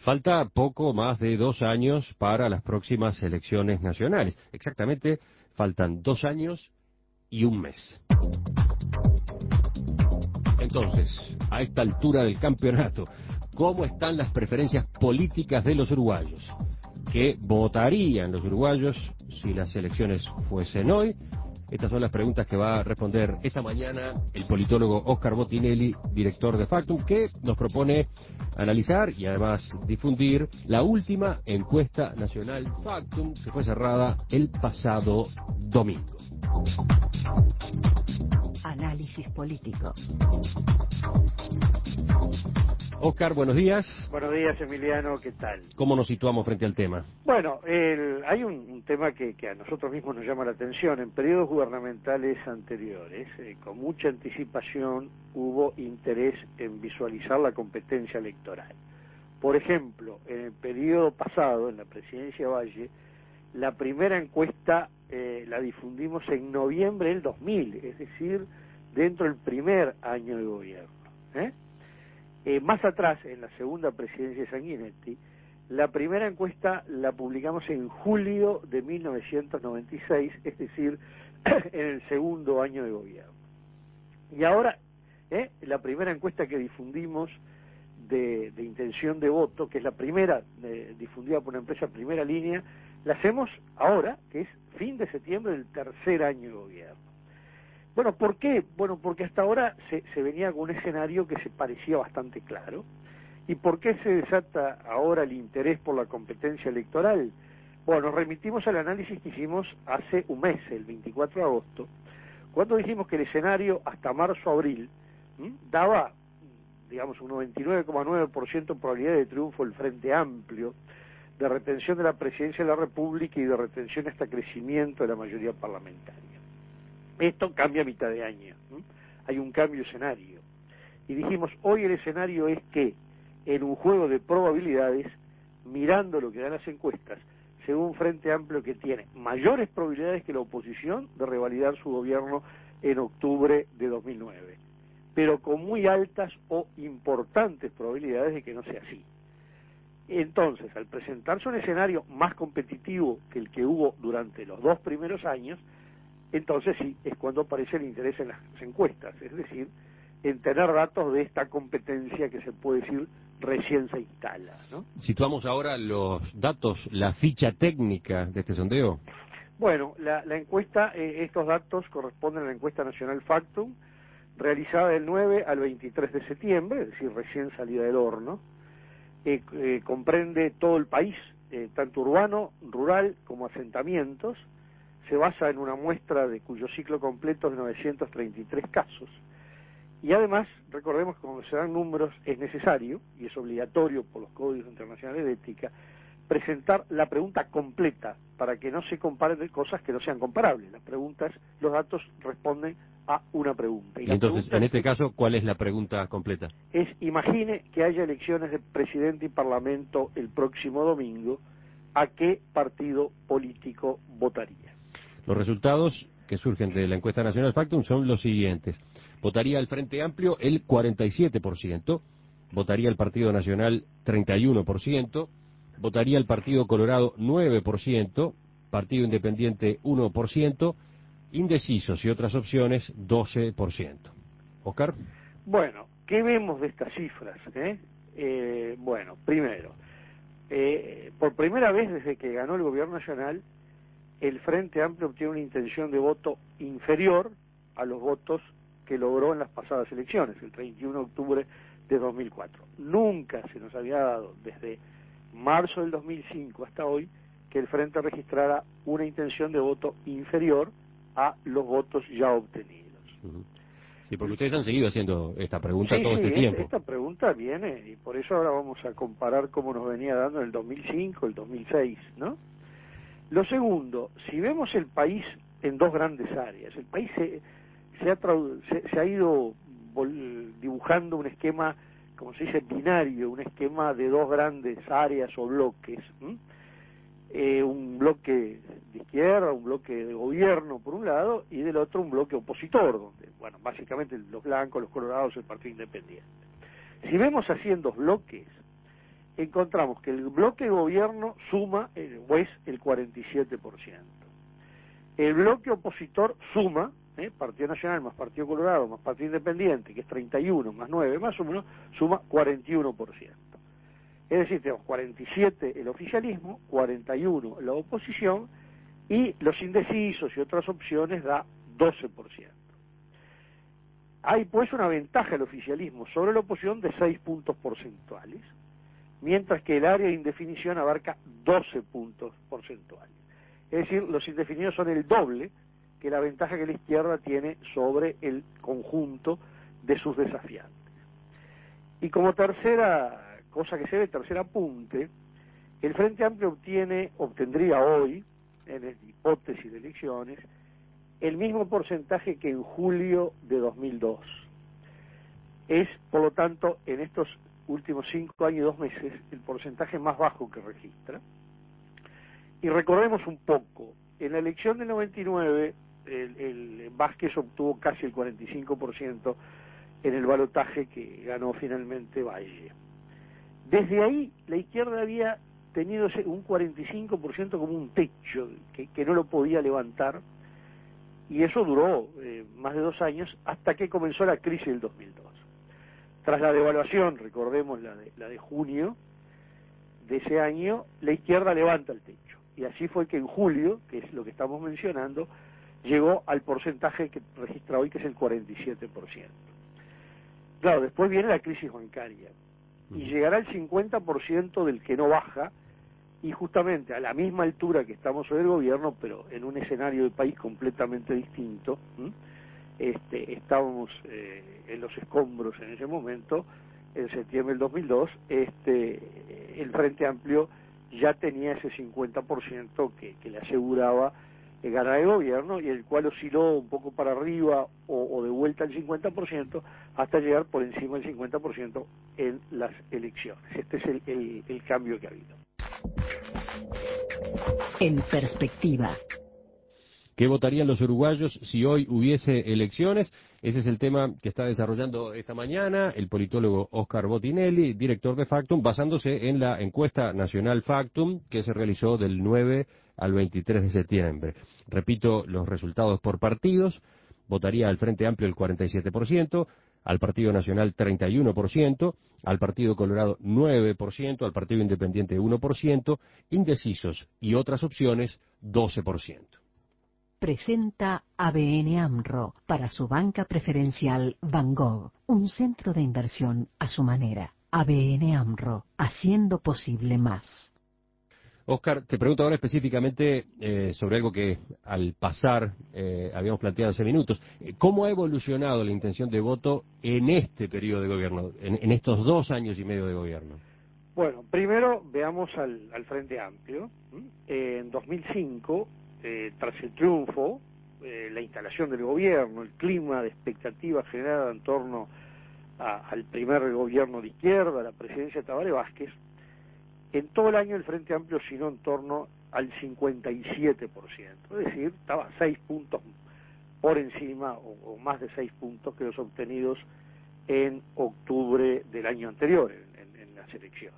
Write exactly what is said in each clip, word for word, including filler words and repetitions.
Falta poco más de dos años para las próximas elecciones nacionales. Exactamente, faltan dos años y un mes. Entonces, a esta altura del campeonato, ¿cómo están las preferencias políticas de los uruguayos? ¿Qué votarían los uruguayos si las elecciones fuesen hoy? Estas son las preguntas que va a responder esta mañana el politólogo Óscar Botinelli, director de Factum, que nos propone analizar y además difundir la última encuesta nacional Factum, que fue cerrada el pasado domingo. Análisis político. Óscar, buenos días. Buenos días, Emiliano, ¿qué tal? ¿Cómo nos situamos frente al tema? Bueno, el, hay un, un tema que, que a nosotros mismos nos llama la atención. En periodos gubernamentales anteriores, eh, con mucha anticipación, hubo interés en visualizar la competencia electoral. Por ejemplo, en el periodo pasado, en la presidencia Valle, la primera encuesta eh, la difundimos en noviembre del dos mil, es decir, dentro del primer año de gobierno, ¿eh? Eh, más atrás, en la segunda presidencia de Sanguinetti, la primera encuesta la publicamos en julio de mil novecientos noventa y seis, es decir, en el segundo año de gobierno. Y ahora, eh, la primera encuesta que difundimos de, de intención de voto, que es la primera eh, difundida por una empresa Primera Línea, la hacemos ahora, que es fin de septiembre del tercer año de gobierno. Bueno, ¿por qué? Bueno, porque hasta ahora se, se venía con un escenario que se parecía bastante claro. ¿Y por qué se desata ahora el interés por la competencia electoral? Bueno, nos remitimos al análisis que hicimos hace un mes, el veinticuatro de agosto, cuando dijimos que el escenario hasta marzo-abril daba, digamos, un noventa y nueve coma nueve por ciento de probabilidad de triunfo del Frente Amplio, de retención de la presidencia de la República y de retención hasta crecimiento de la mayoría parlamentaria. Esto cambia a mitad de año, ¿eh? Hay un cambio de escenario. Y dijimos, hoy el escenario es que, en un juego de probabilidades, mirando lo que dan las encuestas, según un Frente Amplio que tiene mayores probabilidades que la oposición de revalidar su gobierno en octubre de dos mil nueve, pero con muy altas o importantes probabilidades de que no sea así. Entonces, al presentarse un escenario más competitivo que el que hubo durante los dos primeros años, entonces sí, es cuando aparece el interés en las encuestas, es decir, en tener datos de esta competencia que se puede decir recién se instala, ¿no? Situamos ahora los datos, la ficha técnica de este sondeo. Bueno, la, la encuesta, eh, estos datos corresponden a la encuesta nacional Factum, realizada del nueve al veintitrés de septiembre, es decir, recién salida del horno. Eh, eh, comprende todo el país, eh, tanto urbano, rural, como asentamientos. Se basa en una muestra de cuyo ciclo completo es de novecientos treinta y tres casos. Y además, recordemos que cuando se dan números es necesario, y es obligatorio por los códigos internacionales de ética, presentar la pregunta completa para que no se comparen cosas que no sean comparables. Las preguntas, los datos responden a una pregunta. Y, y entonces, en este es, caso, ¿cuál es la pregunta completa? Es, imagine que haya elecciones de presidente y parlamento el próximo domingo, ¿a qué partido político votaría? Los resultados que surgen de la encuesta nacional Factum son los siguientes. Votaría el Frente Amplio el cuarenta y siete por ciento, votaría el Partido Nacional treinta y uno por ciento, votaría el Partido Colorado nueve por ciento, Partido Independiente uno por ciento, indecisos y otras opciones doce por ciento. ¿Óscar? Bueno, ¿qué vemos de estas cifras? Eh? Eh, bueno, primero, eh, por primera vez desde que ganó el gobierno nacional, el Frente Amplio obtiene una intención de voto inferior a los votos que logró en las pasadas elecciones, el treinta y uno de octubre de dos mil cuatro. Nunca se nos había dado, desde marzo del dos mil cinco hasta hoy, que el Frente registrara una intención de voto inferior a los votos ya obtenidos. Uh-huh. Sí, porque ustedes han seguido haciendo esta pregunta sí, todo sí, este tiempo. Esta pregunta viene, y por eso ahora vamos a comparar cómo nos venía dando en el dos mil cinco, el dos mil seis, ¿no? Lo segundo, si vemos el país en dos grandes áreas, el país se, se, ha, se, se ha ido dibujando un esquema, como se dice, binario, un esquema de dos grandes áreas o bloques, eh, un bloque de izquierda, un bloque de gobierno por un lado, y del otro un bloque opositor, donde, bueno, básicamente los blancos, los colorados, el Partido Independiente. Si vemos así en dos bloques, encontramos que el bloque de gobierno suma, eh, o es el cuarenta y siete por ciento. El bloque opositor suma, eh, Partido Nacional más Partido Colorado más Partido Independiente, que es treinta y uno más nueve más uno, suma cuarenta y uno por ciento. Es decir, tenemos cuarenta y siete el oficialismo, cuarenta y uno la oposición, y los indecisos y otras opciones da doce por ciento. Hay pues una ventaja del oficialismo sobre la oposición de seis puntos porcentuales, mientras que el área de indefinición abarca doce puntos porcentuales. Es decir, los indefinidos son el doble que la ventaja que la izquierda tiene sobre el conjunto de sus desafiantes. Y como tercera cosa que se ve, tercer apunte, el Frente Amplio obtiene, obtendría hoy, en la hipótesis de elecciones, el mismo porcentaje que en julio de dos mil dos. Es, por lo tanto, en estos últimos cinco años y dos meses, el porcentaje más bajo que registra. Y recordemos un poco, en la elección del noventa y nueve, el, el Vázquez obtuvo casi el cuarenta y cinco por ciento en el balotaje que ganó finalmente Valle. Desde ahí, la izquierda había tenido un cuarenta y cinco por ciento como un techo, que, que no lo podía levantar, y eso duró eh, más de dos años hasta que comenzó la crisis del dos mil dos. Tras la devaluación, recordemos la de, la de junio de ese año, la izquierda levanta el techo, y así fue que en julio, que es lo que estamos mencionando, llegó al porcentaje que registra hoy, que es el cuarenta y siete por ciento. Claro, después viene la crisis bancaria, y llegará al cincuenta por ciento del que no baja, y justamente a la misma altura que estamos hoy el gobierno, pero en un escenario de país completamente distinto. ¿m? Este, estábamos eh, en los escombros en ese momento, en septiembre del dos mil dos, este, el Frente Amplio ya tenía ese cincuenta por ciento que, que le aseguraba eh, ganar el gobierno, y el cual osciló un poco para arriba o, o de vuelta al cincuenta por ciento hasta llegar por encima del cincuenta por ciento en las elecciones. Este es el, el, el cambio que ha habido. En perspectiva. ¿Qué votarían los uruguayos si hoy hubiese elecciones? Ese es el tema que está desarrollando esta mañana el politólogo Oscar Botinelli, director de Factum, basándose en la encuesta nacional Factum que se realizó del nueve al veintitrés de septiembre. Repito los resultados por partidos. Votaría al Frente Amplio el cuarenta y siete por ciento, al Partido Nacional treinta y uno por ciento, al Partido Colorado nueve por ciento, al Partido Independiente uno por ciento, indecisos y otras opciones doce por ciento. Presenta A B N AMRO para su banca preferencial Van Gogh, un centro de inversión a su manera. A B N AMRO, haciendo posible más. Oscar, te pregunto ahora específicamente eh, sobre algo que al pasar eh, habíamos planteado hace minutos. ¿Cómo ha evolucionado la intención de voto en este periodo de gobierno, en, en estos dos años y medio de gobierno? Bueno, primero veamos al, al Frente Amplio. Eh, en dos mil cinco, eh, tras el triunfo, eh, la instalación del gobierno, el clima de expectativa generada en torno a, al primer gobierno de izquierda, la presidencia de Tabaré Vázquez, en todo el año el Frente Amplio osciló en torno al cincuenta y siete por ciento, es decir, estaba seis puntos por encima, o, o más de seis puntos que los obtenidos en octubre del año anterior, en, en, en las elecciones.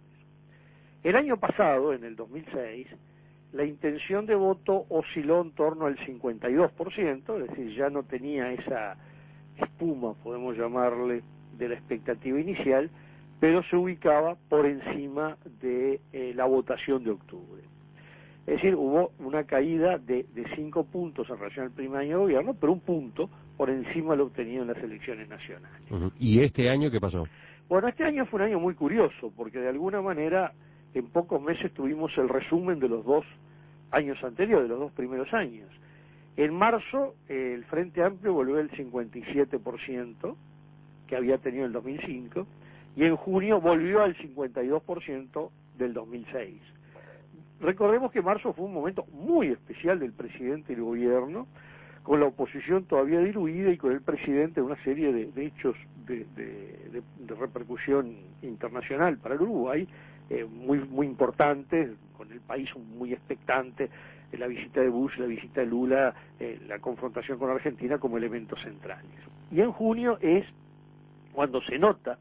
El año pasado, en el dos mil seis, la intención de voto osciló en torno al cincuenta y dos por ciento, es decir, ya no tenía esa espuma, podemos llamarle, de la expectativa inicial, pero se ubicaba por encima de eh, la votación de octubre. Es decir, hubo una caída de, de cinco puntos en relación al primer año de gobierno, pero un punto por encima de lo obtenido en las elecciones nacionales. Uh-huh. ¿Y este año qué pasó? Bueno, este año fue un año muy curioso, porque de alguna manera en pocos meses tuvimos el resumen de los dos años anteriores, de los dos primeros años. En marzo, eh, el Frente Amplio volvió al cincuenta y siete por ciento que había tenido en el dos mil cinco, y en junio volvió al cincuenta y dos por ciento del dos mil seis. Recordemos que marzo fue un momento muy especial del presidente y el gobierno, con la oposición todavía diluida y con el presidente en una serie de, de hechos de, de, de, de repercusión internacional para el Uruguay, eh, muy muy importantes, con el país muy expectante, eh, la visita de Bush, la visita de Lula, eh, la confrontación con Argentina como elementos centrales. Y en junio es cuando se nota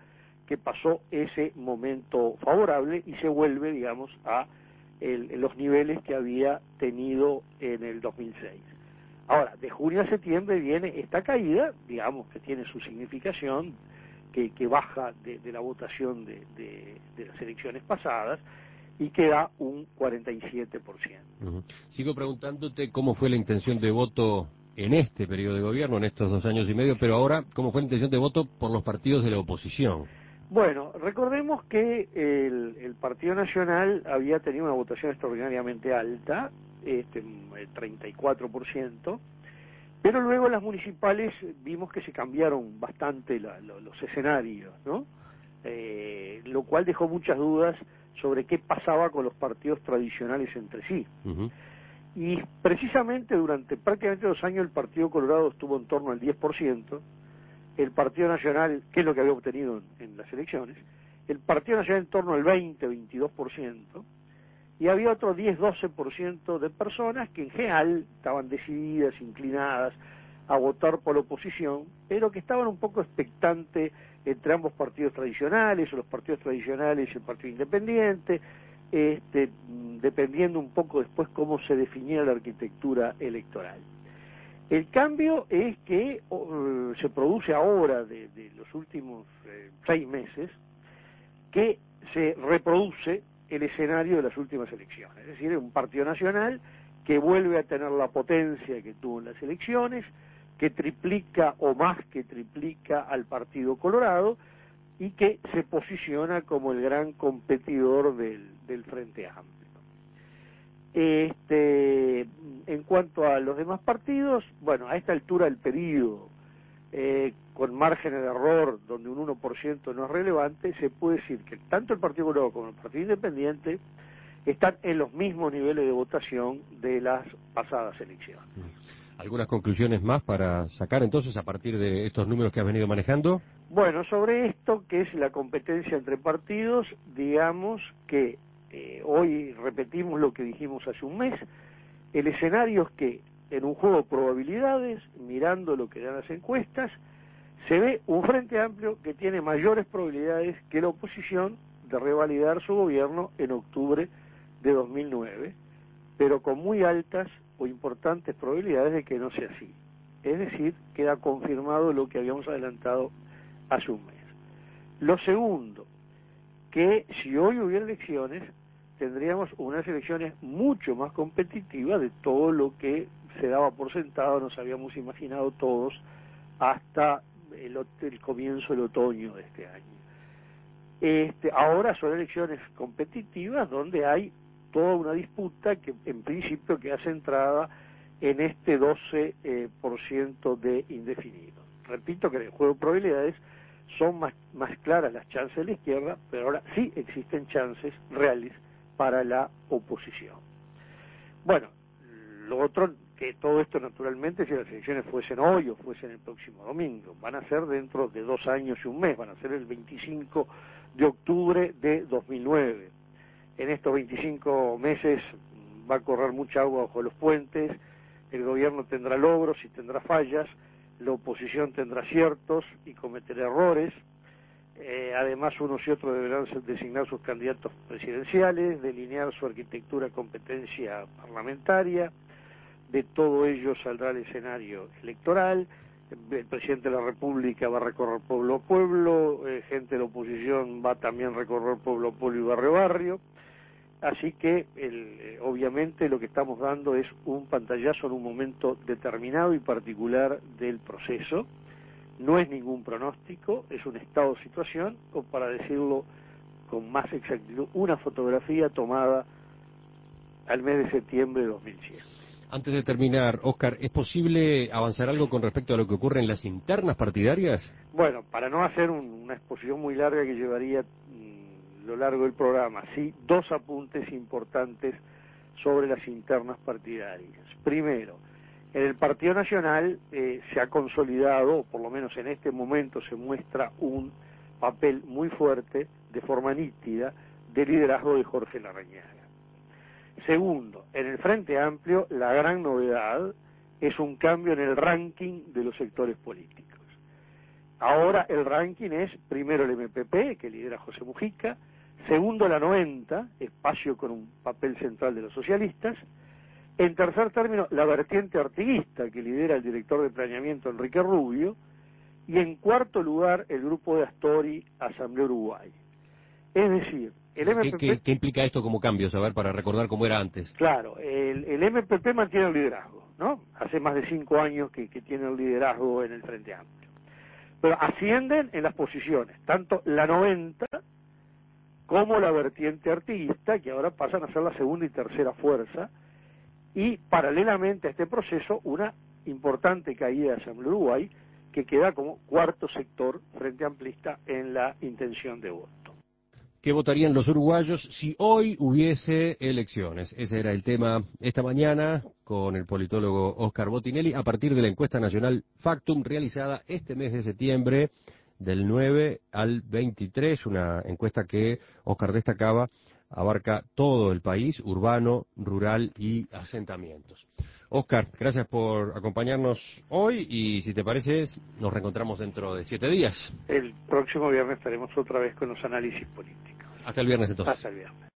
que pasó ese momento favorable y se vuelve, digamos, a el, los niveles que había tenido en el dos mil seis. Ahora, de junio a septiembre viene esta caída, digamos que tiene su significación, que, que baja de, de la votación de, de, de las elecciones pasadas y que da un cuarenta y siete por ciento. Uh-huh. Sigo preguntándote cómo fue la intención de voto en este periodo de gobierno, en estos dos años y medio, pero ahora, ¿cómo fue la intención de voto por los partidos de la oposición? Bueno, recordemos que el, el Partido Nacional había tenido una votación extraordinariamente alta, este, el treinta y cuatro por ciento, pero luego las municipales vimos que se cambiaron bastante la, lo, los escenarios, ¿no? Eh, lo cual dejó muchas dudas sobre qué pasaba con los partidos tradicionales entre sí. Uh-huh. Y precisamente durante prácticamente dos años el Partido Colorado estuvo en torno al diez por ciento, el Partido Nacional, que es lo que había obtenido en, en las elecciones, el Partido Nacional en torno al veinte, veintidós por ciento, y había otro diez, doce por ciento de personas que en general estaban decididas, inclinadas a votar por la oposición, pero que estaban un poco expectantes entre ambos partidos tradicionales, o los partidos tradicionales y el Partido Independiente, este, dependiendo un poco después cómo se definiera la arquitectura electoral. El cambio es que uh, se produce ahora, de, de los últimos eh, seis meses, que se reproduce el escenario de las últimas elecciones, es decir, un partido nacional que vuelve a tener la potencia que tuvo en las elecciones, que triplica o más que triplica al Partido Colorado y que se posiciona como el gran competidor del, del Frente Amplio. Este, en cuanto a los demás partidos, bueno, a esta altura del periodo, eh, con márgenes de error donde un uno por ciento no es relevante, se puede decir que tanto el Partido Colorado como el Partido Independiente están en los mismos niveles de votación de las pasadas elecciones. ¿Algunas conclusiones más para sacar entonces a partir de estos números que has venido manejando? Bueno, sobre esto, que es la competencia entre partidos, digamos que eh, hoy repetimos lo que dijimos hace un mes, el escenario es que en un juego de probabilidades, mirando lo que dan las encuestas, se ve un Frente Amplio que tiene mayores probabilidades que la oposición de revalidar su gobierno en octubre de dos mil nueve, pero con muy altas o importantes probabilidades de que no sea así. Es decir, queda confirmado lo que habíamos adelantado hace un mes. Lo segundo, que si hoy hubiera elecciones, tendríamos unas elecciones mucho más competitivas de todo lo que se daba por sentado, nos habíamos imaginado todos, hasta el, el comienzo del otoño de este año. Este, ahora son elecciones competitivas donde hay toda una disputa que en principio queda centrada en este doce por ciento de indefinidos. Repito que en el juego de probabilidades son más, más claras las chances de la izquierda, pero ahora sí existen chances reales para la oposición. Bueno, lo otro, que todo esto naturalmente, si las elecciones fuesen hoy o fuesen el próximo domingo, van a ser dentro de dos años y un mes, van a ser el veinticinco de octubre de dos mil nueve. En estos veinticinco meses va a correr mucha agua bajo los puentes, el gobierno tendrá logros y tendrá fallas, la oposición tendrá aciertos y cometerá errores, eh, además unos y otros deberán designar sus candidatos presidenciales, delinear su arquitectura competencia parlamentaria, de todo ello saldrá el escenario electoral, el presidente de la República va a recorrer pueblo a pueblo, eh, gente de la oposición va también a recorrer pueblo a pueblo y barrio a barrio, así que el, eh, obviamente lo que estamos dando es un pantallazo en un momento determinado y particular del proceso, no es ningún pronóstico, es un estado de situación, o para decirlo con más exactitud, una fotografía tomada al mes de septiembre de dos mil siete. Antes de terminar, Óscar, ¿es posible avanzar algo con respecto a lo que ocurre en las internas partidarias? Bueno, para no hacer un, una exposición muy larga que llevaría mmm, lo largo del programa, sí, dos apuntes importantes sobre las internas partidarias. Primero, en el Partido Nacional eh, se ha consolidado, o por lo menos en este momento se muestra un papel muy fuerte, de forma nítida, de liderazgo de Jorge Larrañaga. Segundo, en el Frente Amplio la gran novedad es un cambio en el ranking de los sectores políticos. Ahora el ranking es primero el M P P, que lidera José Mujica, segundo la noventa, espacio con un papel central de los socialistas, en tercer término la vertiente artiguista, que lidera el director de planeamiento Enrique Rubio, y en cuarto lugar el grupo de Astori, Asamblea Uruguay. Es decir, el M P P... ¿Qué, qué, ¿Qué implica esto como cambios? A ver, para recordar cómo era antes. Claro, el, el M P P mantiene el liderazgo, ¿no? Hace más de cinco años que, que tiene el liderazgo en el Frente Amplio. Pero ascienden en las posiciones, tanto la noventa como la vertiente artiguista, que ahora pasan a ser la segunda y tercera fuerza, y paralelamente a este proceso, una importante caída de Asamblea Uruguay, que queda como cuarto sector frente amplista en la intención de voto. ¿Qué votarían los uruguayos si hoy hubiese elecciones? Ese era el tema esta mañana con el politólogo Óscar Botinelli a partir de la encuesta nacional Factum realizada este mes de septiembre del nueve al veintitrés, una encuesta que Óscar destacaba abarca todo el país, urbano, rural y asentamientos. Óscar, gracias por acompañarnos hoy y si te parece nos reencontramos dentro de siete días. El próximo viernes estaremos otra vez con los análisis políticos. Hasta el viernes entonces. Hasta el viernes.